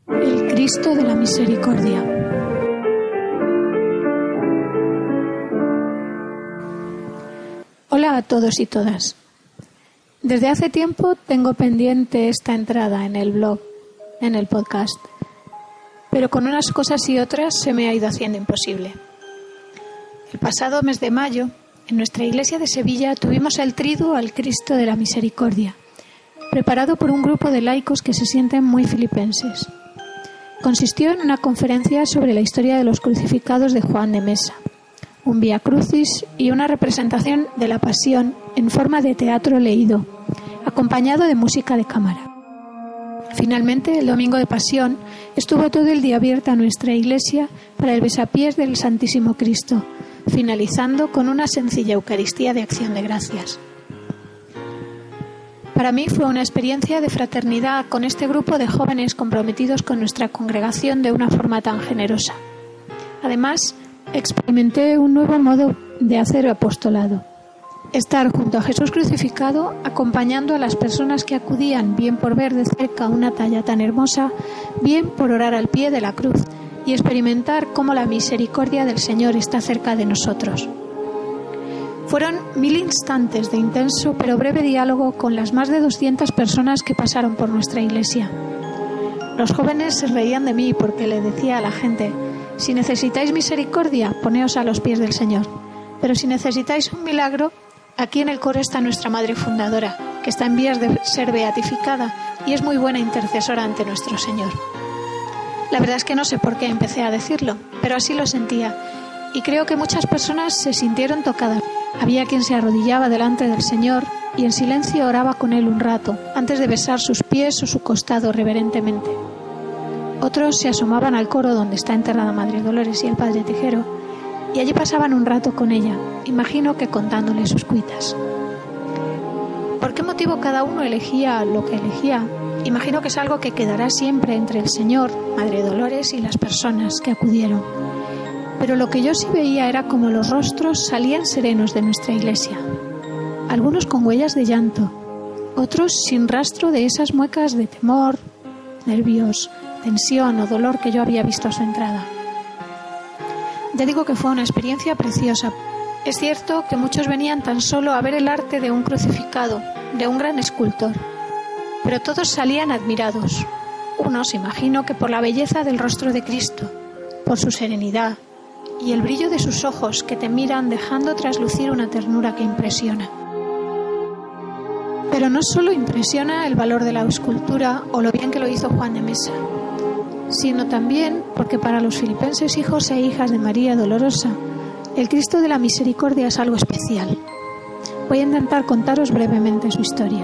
El Cristo de la Misericordia. Hola a todos y todas. Desde hace tiempo tengo pendiente esta entrada en el blog, en el podcast, pero con unas cosas y otras se me ha ido haciendo imposible. El pasado mes de mayo, en nuestra iglesia de Sevilla, tuvimos el triduo al Cristo de la Misericordia, preparado por un grupo de laicos que se sienten muy filipenses. Consistió en una conferencia sobre la historia de los crucificados de Juan de Mesa, un Vía Crucis y una representación de la Pasión en forma de teatro leído, acompañado de música de cámara. Finalmente, el domingo de Pasión, estuvo todo el día abierta nuestra iglesia para el besapiés del Santísimo Cristo, finalizando con una sencilla Eucaristía de acción de gracias. Para mí fue una experiencia de fraternidad con este grupo de jóvenes comprometidos con nuestra congregación de una forma tan generosa. Además, experimenté un nuevo modo de hacer apostolado. Estar junto a Jesús crucificado, acompañando a las personas que acudían, bien por ver de cerca una talla tan hermosa, bien por orar al pie de la cruz y experimentar cómo la misericordia del Señor está cerca de nosotros. Fueron 1000 instantes de intenso pero breve diálogo con las más de 200 personas que pasaron por nuestra iglesia. Los jóvenes se reían de mí porque le decía a la gente: si necesitáis misericordia, poneos a los pies del Señor. Pero si necesitáis un milagro, aquí en el coro está nuestra Madre Fundadora, que está en vías de ser beatificada y es muy buena intercesora ante nuestro Señor. La verdad es que no sé por qué empecé a decirlo, pero así lo sentía. Y creo que muchas personas se sintieron tocadas. Había quien se arrodillaba delante del Señor y en silencio oraba con Él un rato, antes de besar sus pies o su costado reverentemente. Otros se asomaban al coro donde está enterrada Madre Dolores y el Padre Tijero, y allí pasaban un rato con ella, imagino que contándole sus cuitas. ¿Por qué motivo cada uno elegía lo que elegía? Imagino que es algo que quedará siempre entre el Señor, Madre Dolores y las personas que acudieron. Pero lo que yo sí veía era como los rostros salían serenos de nuestra iglesia. Algunos con huellas de llanto, otros sin rastro de esas muecas de temor, nervios, tensión o dolor que yo había visto a su entrada. Ya digo que fue una experiencia preciosa. Es cierto que muchos venían tan solo a ver el arte de un crucificado, de un gran escultor, pero todos salían admirados. Unos, imagino que por la belleza del rostro de Cristo, por su serenidad y el brillo de sus ojos que te miran dejando traslucir una ternura que impresiona. Pero no solo impresiona el valor de la escultura o lo bien que lo hizo Juan de Mesa, sino también porque para los filipenses hijos e hijas de María Dolorosa, el Cristo de la Misericordia es algo especial. Voy a intentar contaros brevemente su historia.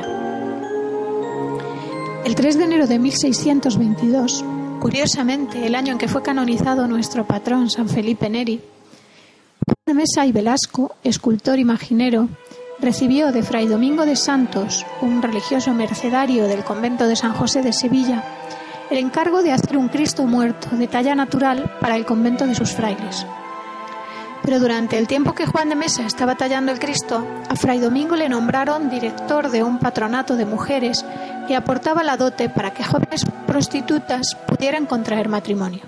El 3 de enero de 1622, curiosamente el año en que fue canonizado nuestro patrón San Felipe Neri, Juan de Mesa y Velasco, escultor imaginero, recibió de Fray Domingo de Santos, un religioso mercedario del convento de San José de Sevilla, el encargo de hacer un Cristo muerto de talla natural para el convento de sus frailes. Pero durante el tiempo que Juan de Mesa estaba tallando el Cristo, a Fray Domingo le nombraron director de un patronato de mujeres que aportaba la dote para que jóvenes prostitutas pudieran contraer matrimonio.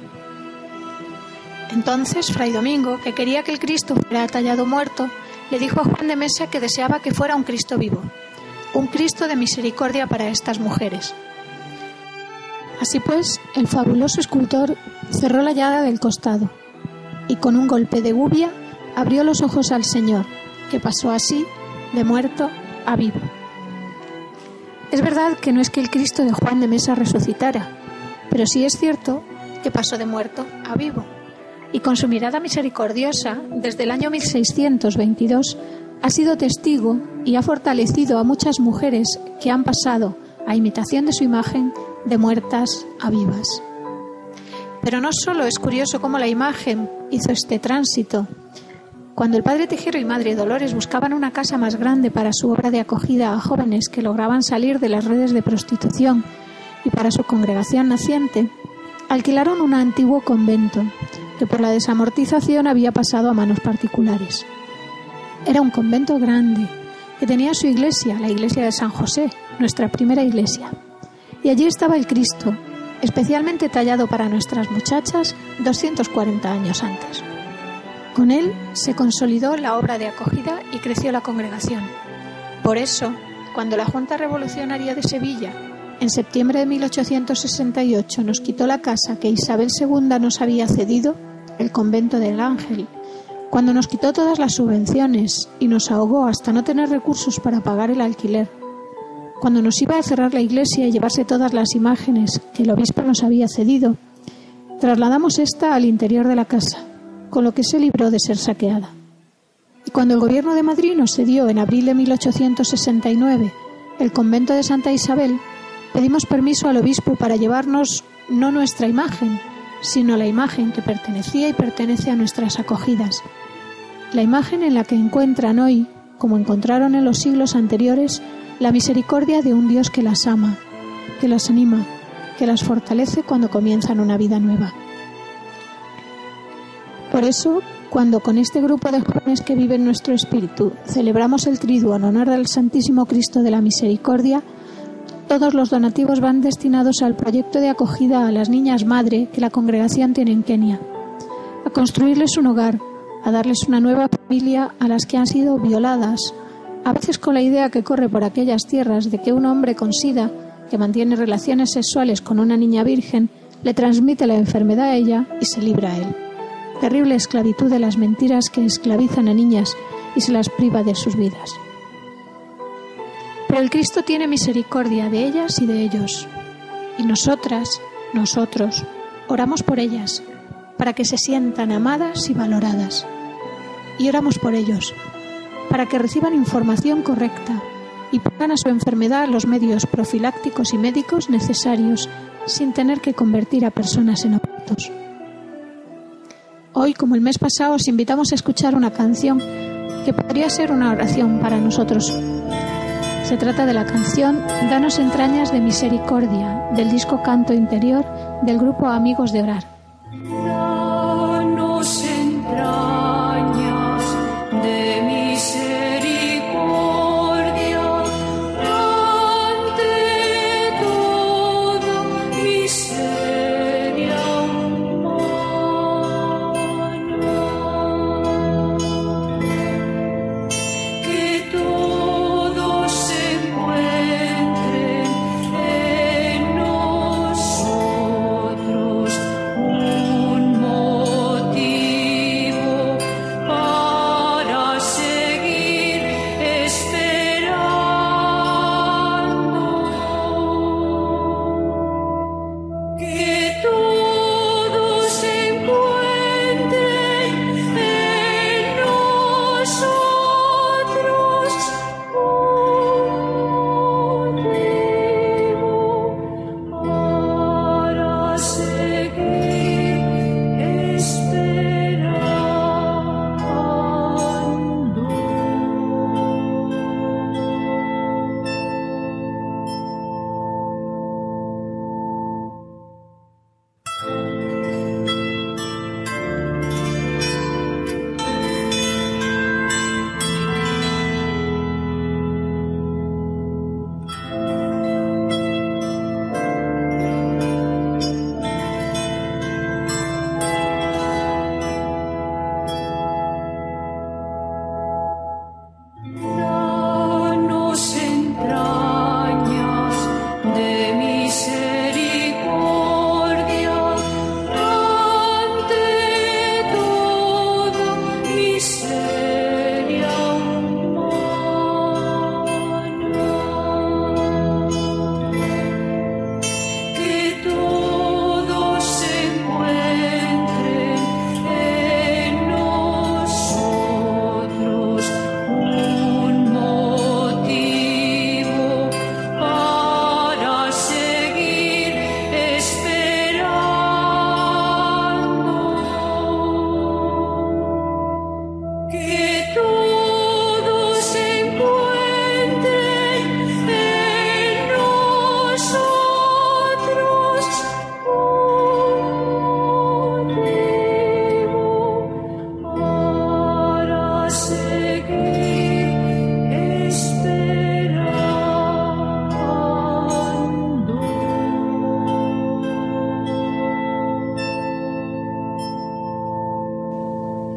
Entonces Fray Domingo, que quería que el Cristo fuera tallado muerto, le dijo a Juan de Mesa que deseaba que fuera un Cristo vivo, un Cristo de misericordia para estas mujeres. Así pues, el fabuloso escultor cerró la llaga del costado y con un golpe de gubia abrió los ojos al Señor, que pasó así de muerto a vivo. Es verdad que no es que el Cristo de Juan de Mesa resucitara, pero sí es cierto que pasó de muerto a vivo. Y con su mirada misericordiosa, desde el año 1622, ha sido testigo y ha fortalecido a muchas mujeres que han pasado, a imitación de su imagen, de muertas a vivas. Pero no solo es curioso cómo la imagen hizo este tránsito. Cuando el Padre Tijero y Madre Dolores buscaban una casa más grande para su obra de acogida a jóvenes que lograban salir de las redes de prostitución y para su congregación naciente, alquilaron un antiguo convento que por la desamortización había pasado a manos particulares. Era un convento grande que tenía su iglesia, la iglesia de San José, nuestra primera iglesia. Y allí estaba el Cristo, especialmente tallado para nuestras muchachas 240 años antes. Con él se consolidó la obra de acogida y creció la congregación. Por eso, cuando la Junta Revolucionaria de Sevilla, en septiembre de 1868, nos quitó la casa que Isabel II nos había cedido, el convento del Ángel, cuando nos quitó todas las subvenciones y nos ahogó hasta no tener recursos para pagar el alquiler, cuando nos iba a cerrar la iglesia y llevarse todas las imágenes que el obispo nos había cedido, trasladamos esta al interior de la casa, con lo que se libró de ser saqueada. Y cuando el gobierno de Madrid nos cedió en abril de 1869 el convento de Santa Isabel, pedimos permiso al obispo para llevarnos no nuestra imagen, sino la imagen que pertenecía y pertenece a nuestras acogidas. La imagen en la que encuentran hoy, como encontraron en los siglos anteriores, la misericordia de un Dios que las ama, que las anima, que las fortalece cuando comienzan una vida nueva. Por eso, cuando con este grupo de jóvenes que viven nuestro espíritu celebramos el Triduo en honor al Santísimo Cristo de la Misericordia, todos los donativos van destinados al proyecto de acogida a las niñas madre que la congregación tiene en Kenia, a construirles un hogar, a darles una nueva familia a las que han sido violadas, a veces con la idea que corre por aquellas tierras de que un hombre con SIDA, que mantiene relaciones sexuales con una niña virgen, le transmite la enfermedad a ella y se libra a él. Terrible esclavitud de las mentiras que esclavizan a niñas y se las priva de sus vidas. Pero el Cristo tiene misericordia de ellas y de ellos. Y nosotros, oramos por ellas, para que se sientan amadas y valoradas. Y oramos por ellos, para que reciban información correcta y pongan a su enfermedad los medios profilácticos y médicos necesarios, sin tener que convertir a personas en objetos. Hoy, como el mes pasado, os invitamos a escuchar una canción que podría ser una oración para nosotros. Se trata de la canción Danos entrañas de misericordia, del disco Canto Interior del grupo Amigos de Orar. Danos entrañas de misericordia, ante toda miseria humana, que todos se encuentren en nosotros un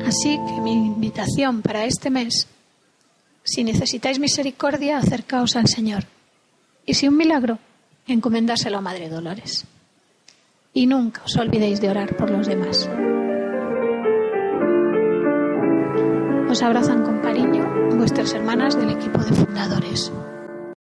Así que mi invitación para este mes: si necesitáis misericordia, acercaos al Señor. Y si un milagro, encomendárselo a Madre Dolores. Y nunca os olvidéis de orar por los demás. Os abrazan con cariño vuestras hermanas del equipo de fundadores.